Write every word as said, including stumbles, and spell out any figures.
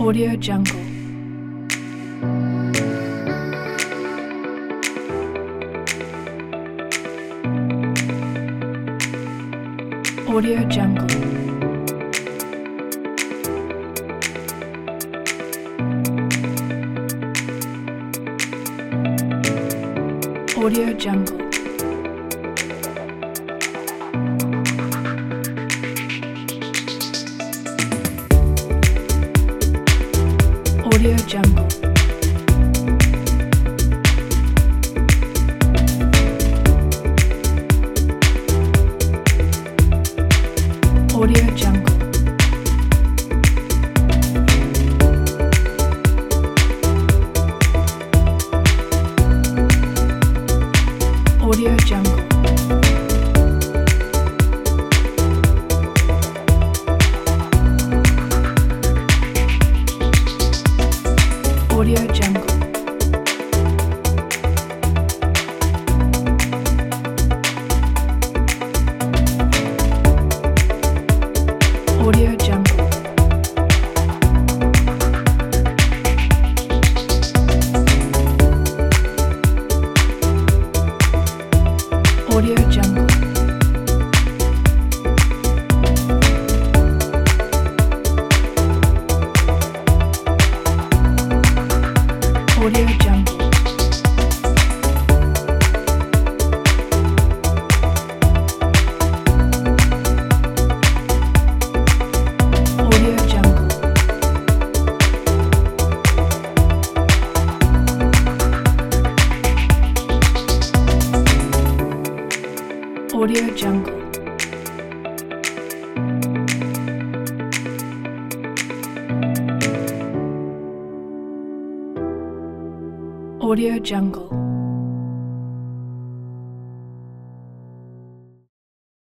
Audio Jungle. Audio Jungle. Audio Jungle. Audio Jungle. Audio Jungle. Audio Jungle. Audio Jungle. Audio Jungle. Audio Jungle. Audio Jungle. Audio Jungle. Audio Jungle. Audio Jungle.